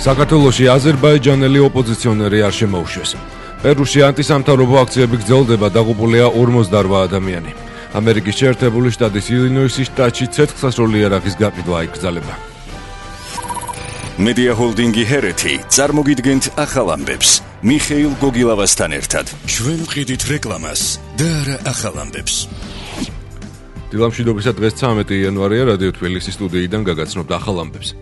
საქართველოში აზერბაიჯანელი ოპოზიციონერი არ შემოუშვეს. პერუში ანტისამთავრობო აქციები გრძელდება, დაღუპულია 48 ადამიანი. ამერიკის შეერთებული შტატის ილინოისის შტატში ცეცხლსასროლი იარაღის გაყიდვა იკრძალება. მედია ჰოლდინგი ჰერეთი წარმოგიდგენთ ახალ ამბებს მიხეილ გოგილავასთან ერთად. ჩვენ ვყიდით რეკლამას და არა ახალ ამბებს. დილამშვიდობისა დღეს 13 იანვარია, რადიო თბილისის სტუდიიდან გაგაცნობთ ახალ ამბებს.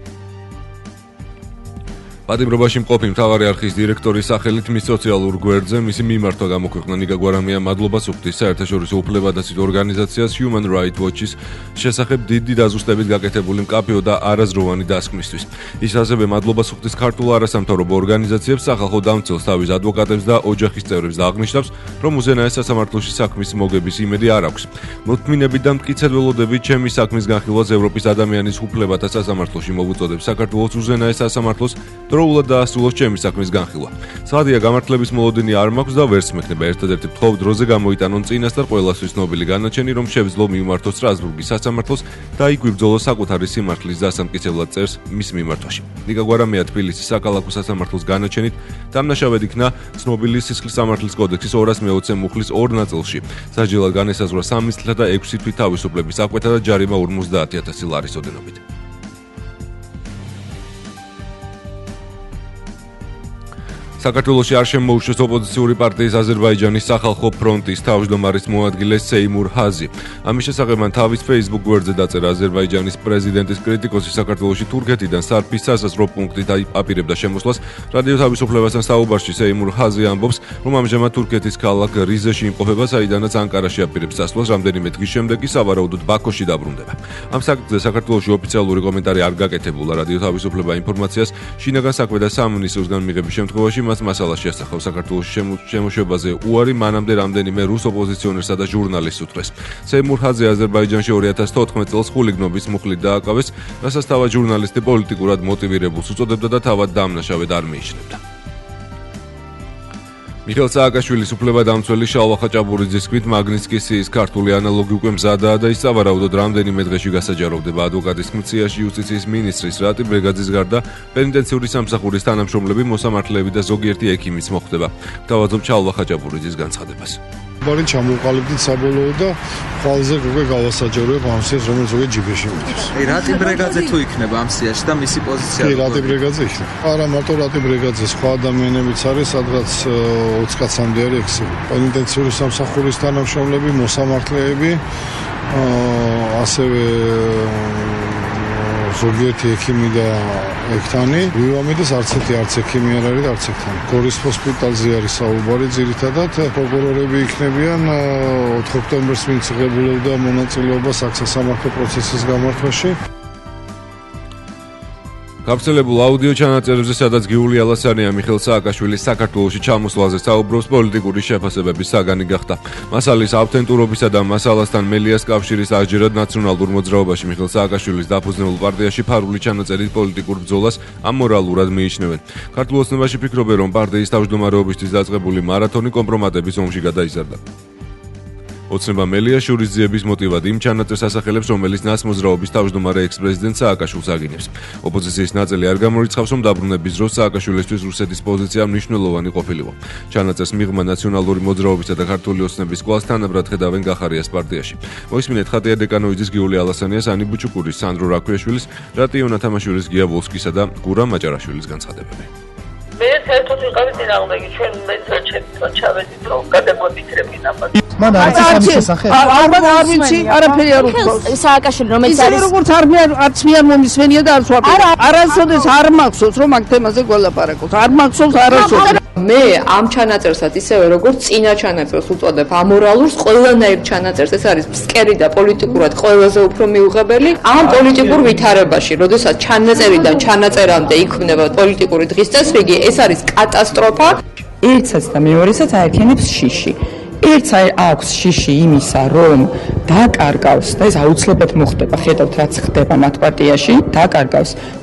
პატიმრობაში მყოფი მთავარი არქივის დირექტორის სახელით მის სოციალურ გვერდზე მისი მიმართვა გამოქვეყნა. ნიკა გვარამია მადლობას უხდის საერთაშორისო უფლებადაცვით ორგანიზაციას Human Rights Watch-ის შესახებ დიდი დაზუსტებით გაკეთებული მკაფიო და არაზროვანი დასკვნისთვის. ის ასევე მადლობას უხდის ქართულ არასამთავრობო ორგანიზაციებს, სახალხო დამცველს, თავის ადვოკატებს და ოჯახის წევრებს და აღნიშნავს, რომ უზენაეს სასამართლოში საქმის მოგების იმედი არ აქვს. მოთმინებით და მტკიცედ ველოდებით ჩემი საქმის განხილვას ევროპის ადამიანის უფლებათა სასამართლოში მოვუწოდებ საქართველოს უზენაეს სასამართლოს დროულად დაასრულოს ჩემი საქმის განხილვა. სად-ია გამართლების მოლოდინი არ მაქვს და ვერც მექნება. ერთადერთი ვთხოვ დროზე გამოიტანონ წინასწარ ყველასთვის ცნობილი განაჩენი, რომ შევძლო მიმართოს სტრასბურგის სასამართლოს და იქ ვიბრძოლო საკუთარი სიმართლის დასამტკიცებლად წერს მის მიმართვაში. ნიკა გვარამია თბილისის საკალათო სასამართლოს განაჩენით დამნაშავედ იქნა ცნობილი სისხლის სამართლის კოდექსის 220 მუხლის 2 ნაწილში. სასჯელად განესაზღვრა 3 წლისა და 6 თვის თავისუფლების აკვეთა და ჯარიმა 50,000 ლარის ოდენობით. საქართველოში არ შემოუშვეს ოპოზიციური პარტიის აზერბაიჯანის სახალხო ფრონტის თავმჯდომარის მოადგილე სეიმურ ჰაზი. ამის შესახებ მან თავის Facebook გვერდზე დაწერა. აზერბაიჯანის პრეზიდენტის კრიტიკოსი საქართველოში თურქეთიდან სარფის სასაზღვრო პუნქტით აპირებდა შემოსვლას. რადიო თავისუფლებასთან საუბარში სეიმურ ჰაზი ამბობს, რომ ამჟამად თურქეთის ქალაქ რიზეში იმყოფება, საიდანაც ანკარაში აპირებს დასვლას. რამდენიმე დღის შემდეგ კი სავარაუდოდ ბაქოში დაბრუნდება. ამ საკითხზე საქართველოში ოფიციალური კომენტარი არ გაკეთებულა. რადიო თავისუფლება ინფორმაციას შინაგან საქმე და სამინისტროსგან მიღების შემთხვევაში მას მასალაში ასახავს. საქართველოს შემოშვებაზე უარი მანამდე რამდენიმე რუს ოპოზიციონერსა და ჟურნალისტს უთხრეს. სეიმურ ჰაზი აზერბაიჯანში 2014 წელს ხულიგნობის მუხლით დააკავეს, რასაც თავად ჟურნალისტი პოლიტიკურად მოტივირებულს უწოდებდა და თავად დამნაშავედ არ მიიჩნევდა. მიხეილ სააკაშვილის უფლებადამცველი შალვა ხაჭაბურიძის თქმით, მაგნიცკის ქართული ანალოგი უკვე მზადაა და ის სავარაუდოდ რამდენიმე დღეში გასაჯაროვდება. ადვოკატის ხმციაში იუსტიციის მინისტრის რატი ბრეგაძის გარდა პენიტენციური სამსახურის თანამშრომლები, მოსამართლეები და ზოგიერთი ექიმიც მოხვდება. თავაზობ შალვა ხაჭაბურიძის განცხადებას. ბარი ჩამოვყალიბდით საბოლოო და ხვალზე უკვე გავასაჯაროებ ამ სიას, რომელიც უკვე ჯიბეში მიდევს. რატი ბრეგაძე თუ იქნება ამ სიაში და მისი პოზიცია? რატი ბრეგაძე იქნება? არა მარტო რატი ბრეგაძე, სხვა ადამიანებიც არის, სადღაც 20 კაცამდე არის ექსელი. პენიტენციური სამსახურის თანამშრომლები, მოსამართლეები, ასევე ზოგიერთი ექიმი და ექთანი. ვივამედეს არც ექიმი არ არის, არც ექთანი. გორის ჰოსპიტალზე არის საუბარი ძირითადად. პროკურორები იქნებიან 4 ოქტომბერს ვინც ღებულობდა მონაწილეობას საქმესამართლო პროცესის გამართვაში. გავრცელებულ აუდიო ჩანაწერებზე, სადაც გიული ალასანია მიხეილ სააკაშვილის საქართველოში ჩამოსვლაზე საუბრობს, პოლიტიკური შეფასებების საგანი გახდა. მასალის ავთენტურობისა და მასალასთან მელიას კავშირის აღჯერად ნაციონალურ მოძრაობაში მიხეილ სააკაშვილის დაფუძნებულ პარტიაში ფარული ჩანაწერით პოლიტიკურ ბრძოლას ამორალურად მიიჩნევენ. ქართულ ოცნებაში ფიქრობენ, რომ პარტიის თავმჯდომარეობისთვის დაწყებული მარათონი კომპრომატების ომში გადაიზარდა. ოცნება მელია შურისძიების მოტივად იმ ჩანაწერს ასახელებს, რომელიც ნაცმოძრაობის თავმჯდომარე ექს-პრეზიდენტ სააკაშვილს აგინებს. ოპოზიციის ნაწილი არ გამორიცხავს, რომ დაბრუნების დროს სააკაშვილისთვის რუსეთის პოზიცია მნიშვნელოვანი ყოფილიყო. ჩანაწერს მიღმა ნაციონალური მოძრაობისა და ქართული ოცნების კვალს თანაბრად ხედავენ გახარიას პარტიაში. მოისმინეთ ხატია დეკანოიძის, გიული ალასანიას, ანი ბუჩუკურის, სანდრო რაქვიაშვილის, რატიო ნათამაშვილის, გია ვოლსკისა და გურამ მაჭარაშვილის განცხადებები. მე საერთოდ ვიყავი წინააღმდეგი, ჩვენ მეცაჩებთან ჩავედით, რომ გადაგვაფიქრებინ ამას. მან არის ამის შესახებ. ალბათ არ ვიცი, არაფერი არ ვთქვა. სააკაშვილი რომელიც არის როგორც არც მე არ მომისმენია და არ ვსვაპე. არასოდეს არ მახსოვს რომ აქ თემაზე გველაპარაკოთ. არ მახსოვს არასოდეს. მე ამ ჩანაწერსაც ისევე როგორც წინა ჩანაწერს უწოდებ ამორალურს, ყველანაირ ჩანაწერს, ეს არის ფსკერი და პოლიტიკურად ყველაზე უფრო მიუღებელი ამ პოლიტიკურ ვითარებაში, როდესაც ჩანაწერიდან ჩანაწერამდე იქმნება პოლიტიკური დღის წესრიგი, ეს არის კატასტროფა. ერთსაც და მეორესაც აერთიანებს შიში. ერთს აქვს შიში იმისა, რომ დაკარგავს და ეს აუცილებლად მოხდება, ხედავთ რაც ხდება მათ პარტიაში, დაკარგავს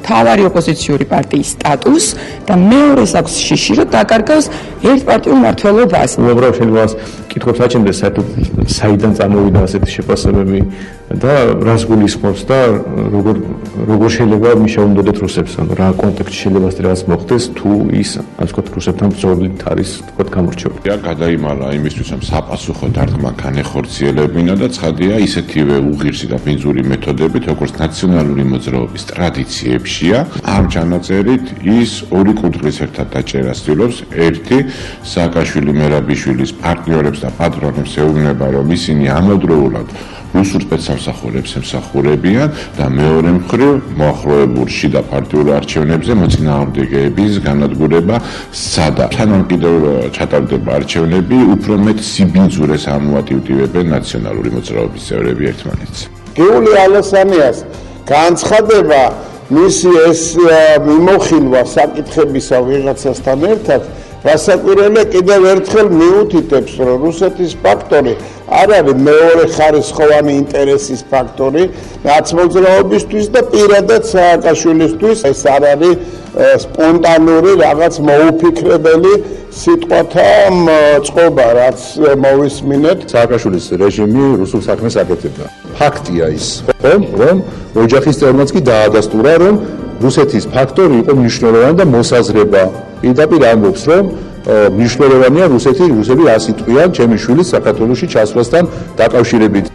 მთავარი ოპოზიციური პარტიის სტატუსს და მეორეს აქვს შიში, რომ დაკარგავს ერთპარტიულ მმართველობას. უბრალოდ შეიძლება კითხოთ აჩენდეს საიდან წარმოვიდა ასეთი შეფასებები და რას გულისხმობს და როგორ შეიძლება მიშაუნდოდეთ რუსებს, ანუ რა კონტექსტში შეიძლება ეს რაღაც მოხდეს თუ ის ასე ვთქვათ რუსებთან ბრძოლით არის ვთქვათ გამორჩეული. გადაიმალა იმისთვის რომ საპასუხო დარტყმა განეხორციელებინა და ცხადია ისეთივე უღირსი და ბინძური მეთოდებით როგორც ნაციონალური მოძრაობის ტრადიციებშია ამ ჩანაწერით ის ორი კუთხის ერთად დაჭერას ცდილობს. ერთი სააკაშვილი მერაბიშვილის პარტნიორებს და პატრონებს ეუბნება რომ ისინი ამავდროულად რუსულ სპეცსამსახურებს ემსახურებიან და მეორე მხრივ მოახლოებულ შიდა პარტიულ არჩევნებზე მოწინააღმდეგეების განადგურება სადა. თანამედროვე ჩატარდება არჩევნები უფრო მეტ სიბინძურეს ამოატივტივებენ ნაციონალური მოძრაობის წევრები ერთმანეთს. გიული ალასანიას განცხადება მისი ეს მიმოხილვა საკითხებისა ვიღაცასთან ერთად რასაკვირველია კიდევ ერთხელ მიუთითებს რომ რუსეთის ფაქტორი არ არის მეორე ხარისხოვანი ინტერესის ფაქტორი ნაცმოძრაობისთვის და პირადად სააკაშვილისთვის ეს არ არის სპონტანური რაღაც მოუფიქრებელი სიტყვათა წყობა რაც მოვისმინეთ. სააკაშვილის რეჟიმი რუსულ საქმეს აკეთებდა. ფაქტია ის, რომ ოჯახის წევრებმაც კი დაადასტურა, რომ რუსეთის ფაქტორი იყო მნიშვნელოვანი და მოსაზრება. პირდაპირ ამბობს, რომ მნიშვნელოვანია რუსები რას იტყვიან ჩემი შვილის საქართველოში ჩასვლასთან დაკავშირებით.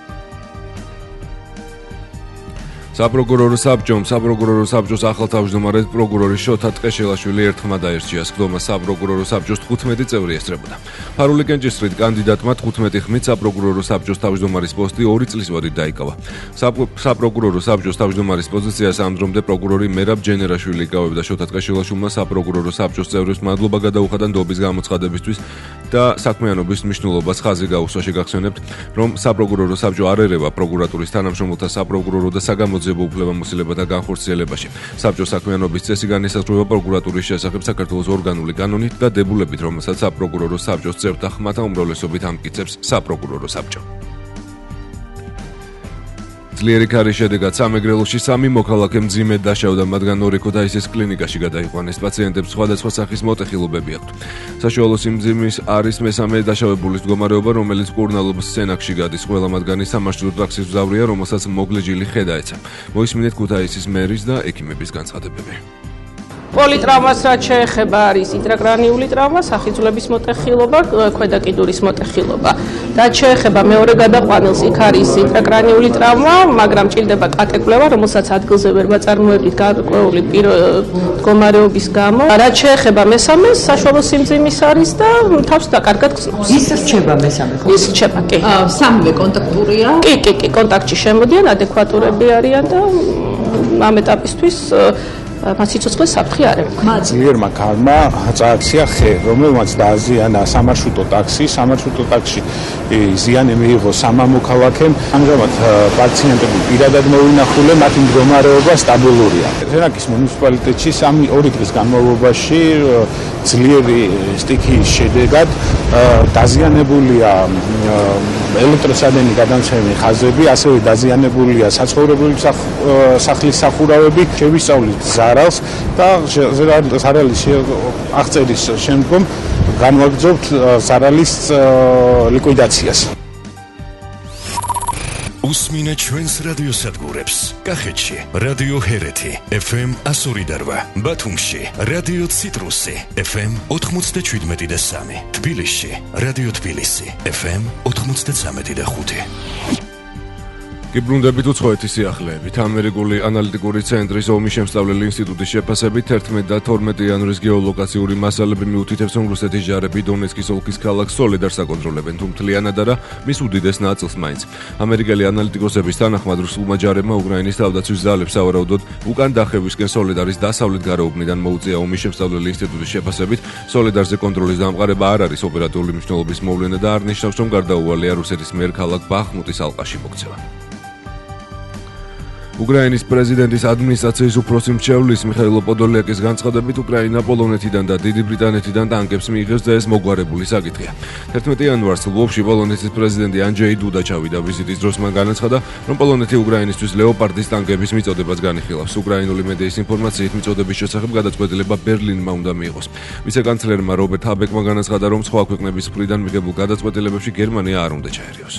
საპროკურორო საბჭოს ახალ თავმჯდომარედ პროკურორი შოთა ტყეშელაშვილი ერთხმა დაერჩია. სხდომა საპროკურორო საბჭოს 15 წევრი ესწრებოდა. ფარული კენჭისყრით კანდიდატმა 15 ხმით საპროკურორო საბჭოს თავმჯდომარის პოსტი 2 წლის ვადით დაიკავა. საპროკურორო საბჭოს თავმჯდომარის პოზიციას ამ დრომდე პროკურორი მერაბ ჯენერაშვილი იკავებდა. შოთა ტყეშელაშვილმა საპროკურორო საბჭოს წევრებს მადლობა გადაუხადა ნდობის გამოცხადებისთვის და საქმიანობის მნიშვნელობას ხაზი გაუსვა. შეგახსენებთ, რომ საპროკურორო საბჭო არ ერევა პროკურატურის თანამშრომელთა საპროკურორო და საგამოძიებო უფლებამოსილებათა განხორციელებაში. საბჭოს საქმიანობის წესი განისაზღვრება პროკურატურის შესახებ საქართველოს ორგანული კანონით და დებულებით, რომელსაც საპროკურორო საბჭოს წევრთა ხმათა უმრავლესობით ამტკიცებს საპროკურორო საბჭო. ძლიერი ქარის შედეგად სამეგრელოში 3 მოქალაქე მძიმედ დაშავდა, მათგან 2 ქუთაისის კლინიკაში გადაიყვანეს. პაციენტებს სხვადასხვა სახის მოტეხილობები აქვთ. საშუალო სიმძიმის არის მესამე დაშავებულის მდგომარეობა, რომელიც კურნალობის სცენაში გადის. ყველა მათგანი სამართლებრივ პრაქსის მგზავრია, რომელსაც მოგლეჯილი ხედა ეცა. მოისმინეთ ქუთაისის მერის და ექიმების განცხადებები. პოლიტრავმას რაც შეეხება არის ინტრაკრანიული ტრავმა, სახიძვლების მოტეხილობა, ქვედა კიდურის მოტეხილობა. რაც შეეხება მეორე გადაყვანილს, იქ არის ინტრაკრანიული ტრავმა, მაგრამ ჭირდება კატეკლევა, რომელსაც ადგილზე ვერ ვაწარმოებთ გარკვეული მდგომარეობის გამო. რაც შეეხება მესამეს, საშუალო სიმძიმის არის და თავს დაკარგად გრძნობს. ის რჩება მესამე ხო? ის რჩება, კი. სამივე კონტაქტურია? კი, კონტაქტში შემოდიან, ადეკვატურები არიან და ამ ეტაპისთვის მათ სიცოცხლეს საფრთხე არ ექნება. ძლიერმა ქალმა წააქცია ხე, რომელმაც დააზიანა სამარშრუტო ტაქსი. სამარშრუტო ტაქსში ზიანი მიიღო 3 მოქალაქემ. ამჟამად პაციენტები პირადად მოვინახულე, მათი მდგომარეობა სტაბილურია. თერაკის მუნიციპალიტეტში 2 დღის განმავლობაში ძლიერი სტიქიის შედეგად დაზიანებულია ელექტროსადენი გადამცემი ხაზები, ასევე დაზიანებულია საცხოვრებელი სახლის სახურავები, შევისწავლით ზარალს და ზარალის აღწერის შემდგომ განვაგრძობთ ზარალის ლიკვიდაციას. უსმინე ჩვენს რადიოსადგურებს. კახეთში რადიო ჰერეთი FM 102.8, ბათუმში რადიო ციტრუსი FM 97.3, თბილისში რადიო თბილისი FM 93.5. გიბრუნდებით უცხოეთის სიახლეებით. ამერიკული ანალიტიკური ცენტრის ომის შემსწავლელი ინსტიტუტის შეფასებით 11 და 12 იანვრის გეოლოკაციური მასალები მიუთითებს, რომ რუსეთის ჯარები დონეცკის ოლქის ქალაქ სოლედარს აკონტროლებენ, თუ მთლიანად არა მის უდიდეს ნაწილს მაინც. ამერიკელი ანალიტიკოსების თანახმად რუსულმა ჯარებმა უკრაინის თავდაცვის ძალებს სავარაუდოდ უკან დახევისკენ სოლედარის დასავლეთ გარეუბნიდან მოუწია. ომის შემსწავლელი ინსტიტუტის შეფასებით, სოლედარზე კონტროლის დამყარება არ არის ოპერატიული მნიშვნელობის მოვლენა და არ ნიშნავს, რომ გარდაუვალია რუსეთის მიერ ქალაქ ბახმუტის ალყაში მოქცევა. უკრაინის პრეზიდენტის ადმინისტრაციის უფროსი მრჩევლის მიხაილ პოდოლიაკის განცხადებით უკრაინა პოლონეთიდან და დიდი ბრიტანეთიდან ტანკებს მიიღებს და ეს მოგვარებული საკითხია. 11 იანვარს ლვოვში პოლონეთის პრეზიდენტი ანჯეი დუდა ჩავიდა ვიზიტის დროს მან განაცხადა, რომ პოლონეთი უკრაინისთვის ლეოპარდის ტანკების მიწოდებას განიხილავს. უკრაინული მედიის ინფორმაციით მიწოდების შესახებ გადაწყვეტილება ბერლინმა უნდა მიიღოს. ვიცე-კანცლერმა რობერტ ჰაბეკმა განაცხადა, რომ სხვა ქვეყნების მხრიდან მიღებულ გადაწყვეტილებებში გერმანია არ უნდა ჩაერიოს.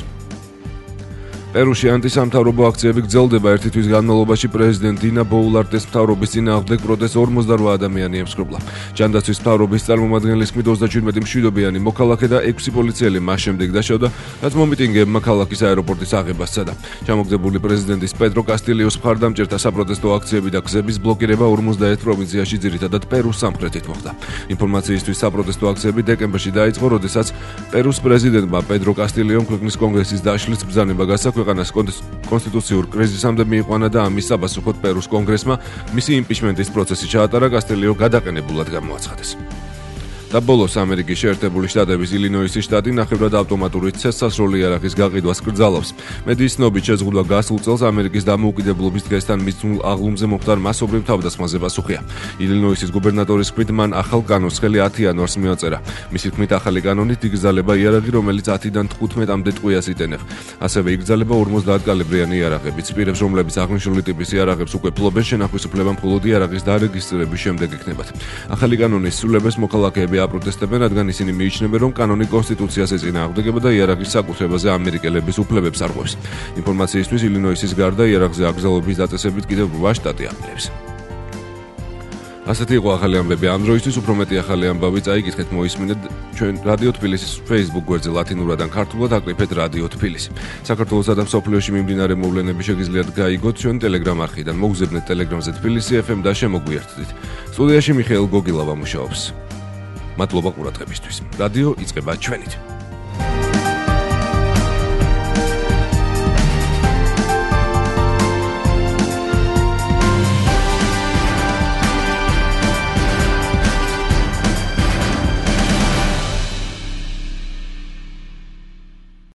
პერუში ანტისამთავრობო აქციები გრძელდება. ერთი თვის განმავლობაში პრეზიდენტ დინა ბოულარტეს მთავრობის წინააღმდეგ პროტესტს 48 ადამიანი ემსხვერპლა. ჯანდაცვის მთავრობის წარმომადგენლის თქმით 37 მშვიდობიანი მოქალაქე და 6 პოლიციელი მას შემდეგ დაშავდა, რაც მომიტინგეებმა ქალაქის აეროპორტის აღებას სცადა. ჩამოგდებული პრეზიდენტის პედრო კასტილიოს მხარდამჭერთა საპროტესტო აქციები და გზების ბლოკირება 51 პროვინციაში, ძირითადად პერუს სამხრეთით მოხდა. ინფორმაციისთვის საპროტესტო აქციები დეკემბერში დაიწყო, როდესაც პერუს პრეზიდენტმა პედრო კასტილიომ ქვეყნის კონგრესის დაშლის ბრძანება გასცა. ქვეყანას კონსტიტუციურ კრიზისამდე მიიყვანა და ამის საპასუხოდ პერუს კონგრესმა მისი იმპიჩმენტის პროცესი ჩაატარა, კასტილიო გადაყენებულად გამოაცხადეს. და ბოლოს ამერიკის შეერთებული შტატების ილინოისის შტატი ნახევრად ავტომატური ცეცხლსასროლი იარაღის გაყიდვას კრძალავს. მედიის ცნობით შეზღუდვა გასულ წელს ამერიკის დამოუკიდებლობის დღესთან მისცნულ აღლუმზე მომხდარ მასობრივ თავდასხმაზე პასუხია. ილინოისის გუბერნატორის თქმით, მან ახალ კანონს ხელი 10 იანვარს მიაწერა. მისი თქმით, ახალი კანონით იგრძალება იარაღი, რომელიც 10-დან 15-მდე ტყვიას იტენებს. ასევე იგრძალება 50 კალიბრიანი იარაღები. სპირებს, რომლებიც აღნიშნული ტიპის იარაღებს უკვე ფლობენ, შენახვის უფლება მხოლოდ იარაღის დარეგისტრირების შემდეგ იქნებათ. ახალი კანონის სრულებას მოქალაქეები აპროტესტებენ, რადგან ისინი მიიჩნევენ, რომ კანონი კონსტიტუციას ეწინააღმდეგება და იარაღის საკუთრებაზე ამერიკელების უფლებებს არღვევს. ინფორმაციისთვის ილინოისის გარდა იარაღზე აკრძალვების დაწესებით კიდევ 8 შტატი აპირებს. ასეთი იყო ახალი ამბები ამ დროისთვის. უფრო მეტი ახალი ამბავი წაიკითხეთ, მოისმინეთ ჩვენ რადიო თბილისის Facebook გვერდზე ლათინურად ან ქართულად აკრიფეთ რადიო თბილისი. საქართველოსა და მსოფლიოში მიმდინარე მოვლენები შეგიძლიათ გაიგოთ ჩვენ Telegram არხიდან. მოგზაურობთ Telegram-ზე თბილისი FM და შემოგვიერთდით. სტუდიაში მიხეილ გოგილავა მუშაობს. მადლობა ყურადღებისთვის. რადიო იწყება ჩვენით.